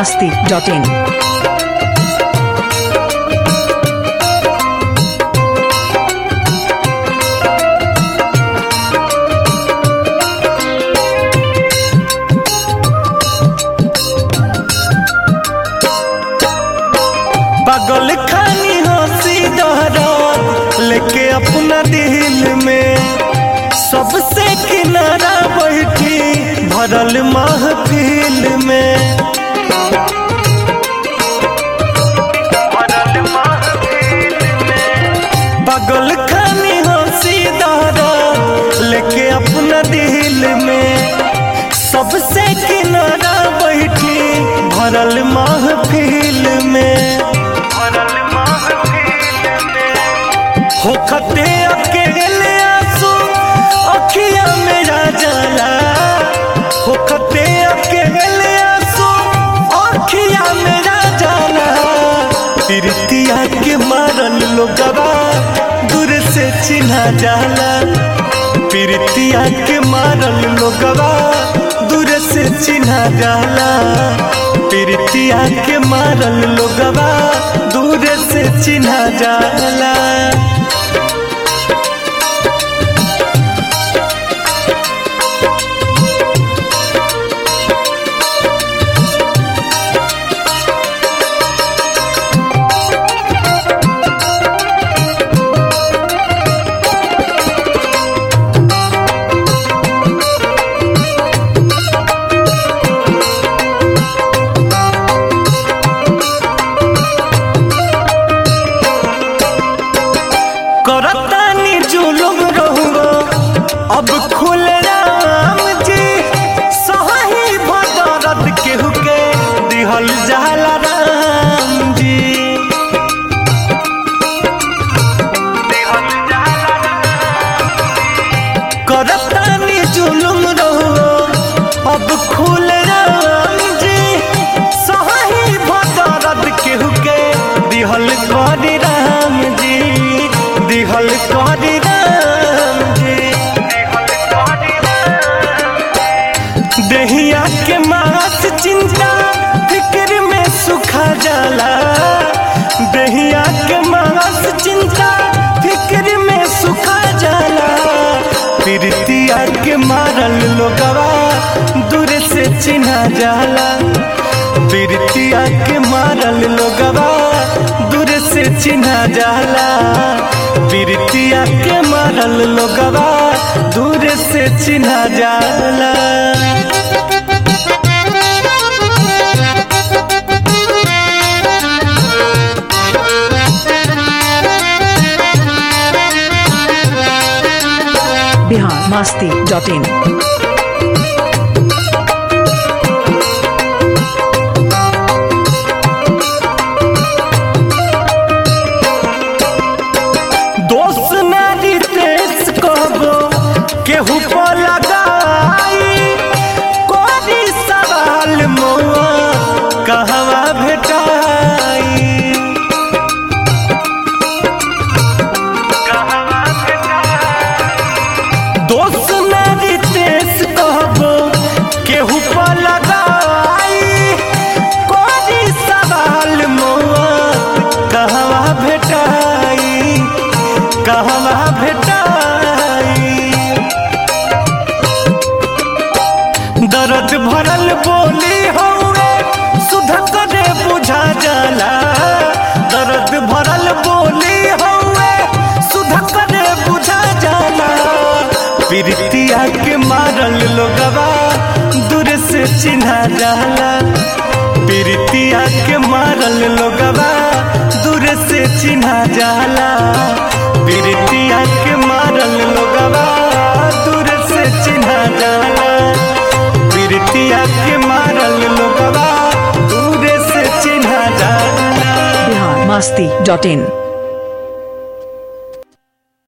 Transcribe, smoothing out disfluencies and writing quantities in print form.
masti.in. पागल खानी हंसी दहरात लेके अपना दिल में सबसे किनारा बैठी भरल महफिल में पागल खानी हंसी दहरात लेके अपना दिल में सबसे किनारा बैठी भरल महफिल में होखते अकेले आंसू अखिया मेरा जाला होखते अकेले आंसू अखिया मेरा जाला प्रीतिया के मारल लोगवा दूर से चिन्हा जाला प्रीतिया के मारल लोगवा दूर से चिन्हा जाला प्रीतिया के मारल लोगवा दूर से चिन्हा जाला। करतानी जुलुम रहुगो अब खुल राम जी सही भदरत केहू के दिहल जाला राम जी करतानी जुलुम रहुगो अब खुल राम जी सही भदरत केहू के दिहल करी राम जी दिहल करी राम जी दहिया के मास चिंता फिक्र में सुखा जाला दहिया के मास चिंता फिक्र में सुखा जाला प्रीतिया के मारल लोगवा दूर से चिन्हा जाला प्रीतिया के मारल लोगवा दूर से चिन्हा जाला प्रीतिया के मारल लोगवा दूर से चिन्हा जाला। Bihar masti.in. दोस्त नारी तेज कहबो केहू पर लगाई कोई सवाल मोआ कहवा भेटाई दोस्त नारी तेज कहबो केहू पर लगाई कोई सवाल मोआ कहवा भेटाई कहवा भेटाई दर्द भरल बोली हौवे सुधा करे बुझा जाला दर्द भरल बोली हौवे सुधा करे बुझा जाला प्रीतिया के मारल लोगवा दूर से चिन्हा जाला प्रीतिया के मारल लोगवा दूर से चिन्हा जाला प्रीतिया के मारल लोगवा दूर से चिन्हा जाला प्रीतिया के मारल लोगवा दूर से चिन्हा जाला। Bihar masti.in.